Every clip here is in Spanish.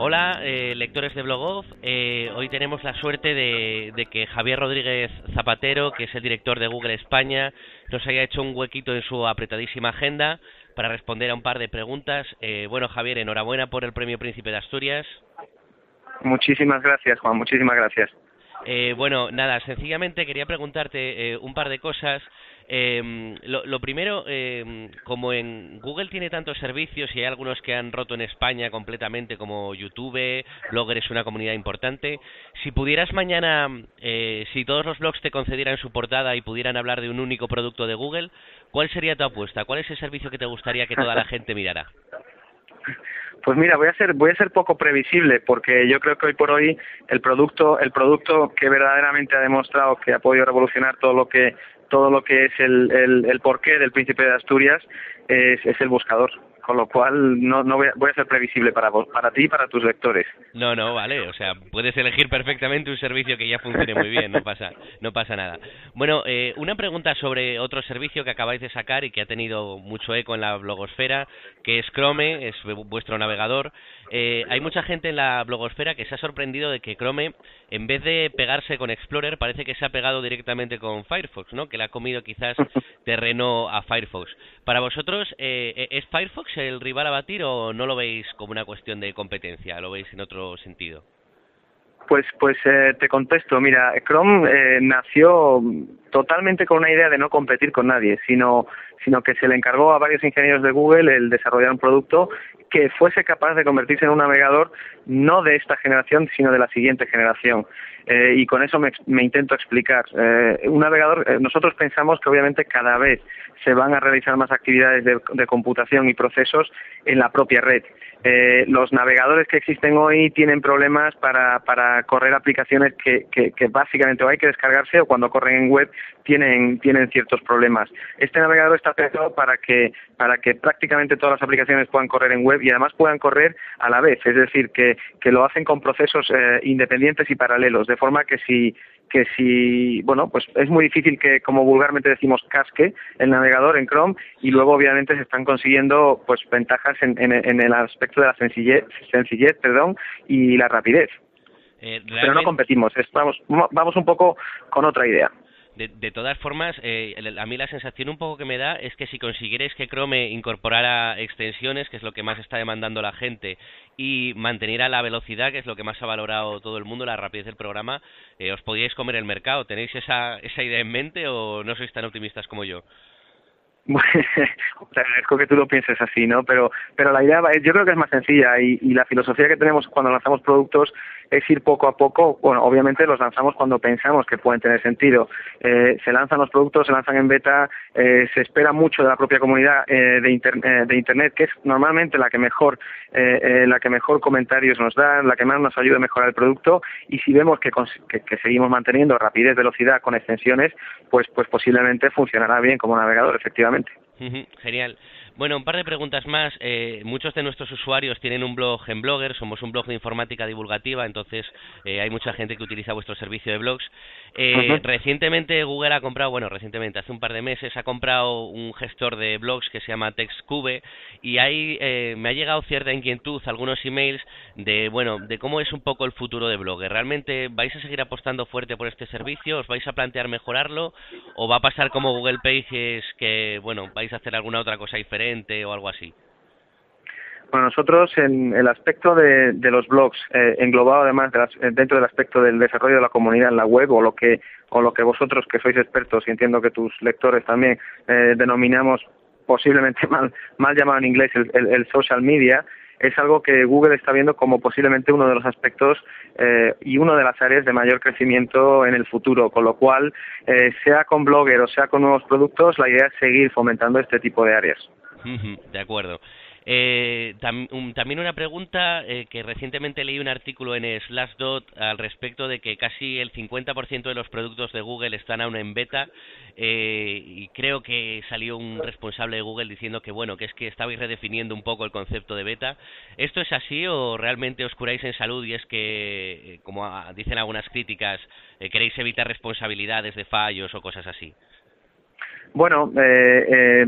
Hola, lectores de Blogoff. Hoy tenemos la suerte de que Javier Rodríguez Zapatero, que es el director de Google España, nos haya hecho un huequito en su apretadísima agenda para responder a un par de preguntas. Bueno, Javier, enhorabuena por el Premio Príncipe de Asturias. Muchísimas gracias, Juan, muchísimas gracias. Bueno, nada, sencillamente quería preguntarte un par de cosas. Lo primero, como en Google tiene tantos servicios y hay algunos que han roto en España completamente, como YouTube, Blogger es una comunidad importante, si pudieras mañana, si todos los blogs te concedieran su portada y pudieran hablar de un único producto de Google, ¿cuál sería tu apuesta? ¿Cuál es el servicio que te gustaría que toda la gente mirara? Pues mira, voy a ser poco previsible, porque yo creo que hoy por hoy el producto que verdaderamente ha demostrado que ha podido revolucionar todo lo que es el porqué del Príncipe de Asturias es el buscador. Con lo cual no voy a ser previsible para ti y para tus lectores. No, vale, o sea, puedes elegir perfectamente un servicio que ya funcione muy bien, no pasa nada. Bueno, una pregunta sobre otro servicio que acabáis de sacar y que ha tenido mucho eco en la blogosfera, que es Chrome, es vuestro navegador. Hay mucha gente en la blogosfera que se ha sorprendido de que Chrome, en vez de pegarse con Explorer, parece que se ha pegado directamente con Firefox, ¿no? Que le ha comido quizás terreno a Firefox. Para vosotros, ¿es Firefox el rival a batir o no lo veis como una cuestión de competencia? ¿Lo veis en otro sentido? Pues te contesto. Mira, Chrome nació totalmente con una idea de no competir con nadie, sino que se le encargó a varios ingenieros de Google el desarrollar un producto que fuese capaz de convertirse en un navegador no de esta generación, sino de la siguiente generación. Y con eso me intento explicar. Un navegador, nosotros pensamos que obviamente cada vez se van a realizar más actividades de computación y procesos en la propia red. Los navegadores que existen hoy tienen problemas para correr aplicaciones que básicamente o hay que descargarse o cuando corren en web tienen ciertos problemas. Este navegador está pensado para que prácticamente todas las aplicaciones puedan correr en web y además puedan correr a la vez, es decir, que lo hacen con procesos independientes y paralelos, de forma que si, bueno, pues es muy difícil que, como vulgarmente decimos, casque el navegador en Chrome y luego obviamente se están consiguiendo pues ventajas en el aspecto de la sencillez, y la rapidez. Pero no competimos, vamos un poco con otra idea. De todas formas, a mí la sensación un poco que me da es que si consiguierais que Chrome incorporara extensiones, que es lo que más está demandando la gente, y manteniera la velocidad, que es lo que más ha valorado todo el mundo, la rapidez del programa, os podíais comer el mercado. ¿Tenéis esa idea en mente o no sois tan optimistas como yo? Te agradezco que tú lo pienses así, ¿no? Pero la idea yo creo que es más sencilla y la filosofía que tenemos cuando lanzamos productos es ir poco a poco. Bueno, obviamente los lanzamos cuando pensamos que pueden tener sentido. Se lanzan los productos, se lanzan en beta, se espera mucho de la propia comunidad de Internet, que es normalmente la que mejor comentarios nos da, la que más nos ayuda a mejorar el producto, y si vemos que seguimos manteniendo rapidez, velocidad con extensiones, pues posiblemente funcionará bien como navegador, efectivamente. Genial. Bueno, un par de preguntas más. Muchos de nuestros usuarios tienen un blog en Blogger, somos un blog de informática divulgativa, entonces hay mucha gente que utiliza vuestro servicio de blogs. Recientemente Google ha comprado, hace un par de meses, ha comprado un gestor de blogs que se llama TextCube y ahí me ha llegado cierta inquietud, algunos emails de cómo es un poco el futuro de Blogger. ¿Realmente vais a seguir apostando fuerte por este servicio? ¿Os vais a plantear mejorarlo? ¿O va a pasar como Google Pages que, vais a hacer alguna otra cosa diferente o algo así? Bueno, nosotros en el aspecto de los blogs, englobado además dentro del aspecto del desarrollo de la comunidad en la web o lo que vosotros que sois expertos y entiendo que tus lectores también denominamos posiblemente mal llamado en inglés el social media, es algo que Google está viendo como posiblemente uno de los aspectos y una de las áreas de mayor crecimiento en el futuro, con lo cual, sea con Blogger o sea con nuevos productos, la idea es seguir fomentando este tipo de áreas. De acuerdo. También una pregunta, que recientemente leí un artículo en Slashdot al respecto de que casi el 50% de los productos de Google están aún en beta, y creo que salió un responsable de Google diciendo que que es que estabais redefiniendo un poco el concepto de beta. ¿Esto es así o realmente os curáis en salud y es que, como dicen algunas críticas, queréis evitar responsabilidades de fallos o cosas así? Bueno,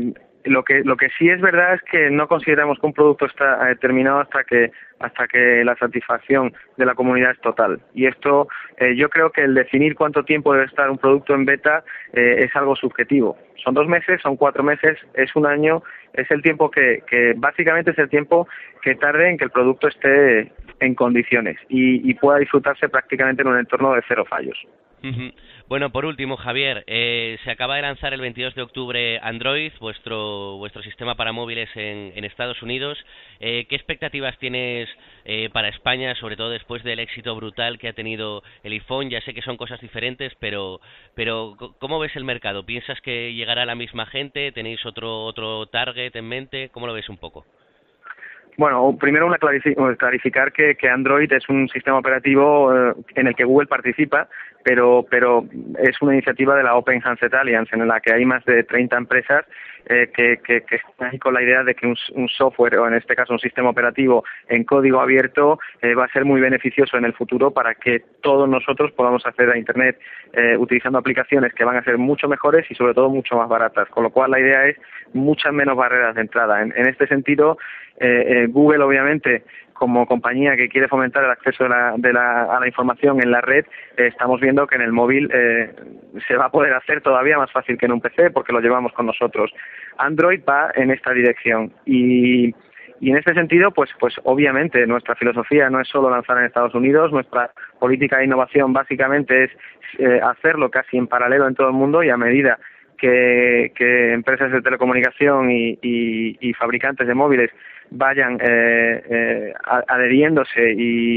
Lo que sí es verdad es que no consideramos que un producto está terminado hasta que la satisfacción de la comunidad es total. Y esto, yo creo que el definir cuánto tiempo debe estar un producto en beta es algo subjetivo. Son 2 meses, son 4 meses, es un año, es el tiempo que básicamente es el tiempo que tarde en que el producto esté en condiciones y pueda disfrutarse prácticamente en un entorno de 0 fallos. Bueno, por último, Javier, se acaba de lanzar el 22 de octubre Android, vuestro sistema para móviles en Estados Unidos. ¿Qué expectativas tienes para España, sobre todo después del éxito brutal que ha tenido el iPhone? Ya sé que son cosas diferentes, pero ¿cómo ves el mercado? ¿Piensas que llegará a la misma gente? ¿Tenéis otro target en mente? ¿Cómo lo ves un poco? Bueno, primero clarificar que Android es un sistema operativo en el que Google participa, pero es una iniciativa de la Open Handset Alliance, en la que hay más de 30 empresas que están ahí con la idea de que un software, o en este caso un sistema operativo en código abierto, va a ser muy beneficioso en el futuro para que todos nosotros podamos acceder a Internet utilizando aplicaciones que van a ser mucho mejores y sobre todo mucho más baratas, con lo cual la idea es muchas menos barreras de entrada. En este sentido, Google, obviamente, como compañía que quiere fomentar el acceso a la información en la red, estamos viendo que en el móvil se va a poder hacer todavía más fácil que en un PC porque lo llevamos con nosotros. Android va en esta dirección y en este sentido, pues obviamente nuestra filosofía no es solo lanzar en Estados Unidos, nuestra política de innovación básicamente es hacerlo casi en paralelo en todo el mundo y a medida que empresas de telecomunicación y fabricantes de móviles vayan adheriéndose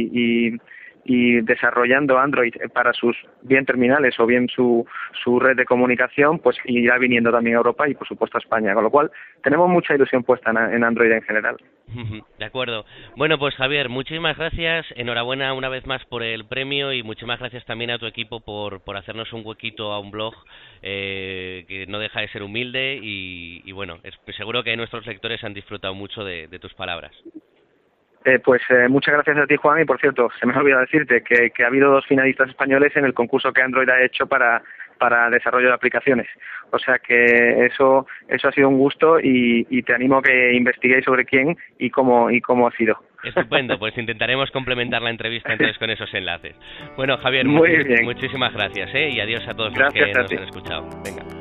y desarrollando Android para sus bien terminales o bien su red de comunicación, pues irá viniendo también a Europa y por supuesto a España, con lo cual tenemos mucha ilusión puesta en Android en general. De acuerdo. Bueno, pues Javier, muchísimas gracias, enhorabuena una vez más por el premio y muchísimas gracias también a tu equipo por hacernos un huequito a un blog que no deja de ser humilde y bueno, seguro que nuestros lectores han disfrutado mucho de tus palabras. Muchas gracias a ti, Juan, y por cierto, se me ha olvidado decirte que ha habido 2 finalistas españoles en el concurso que Android ha hecho para desarrollo de aplicaciones. O sea que eso ha sido un gusto y te animo a que investiguéis sobre quién y cómo ha sido. Estupendo, pues intentaremos complementar la entrevista entonces con esos enlaces. Bueno, Javier, Muy bien. Muchísimas gracias y adiós a todos Gracias los que a nos ti. han escuchado. Venga.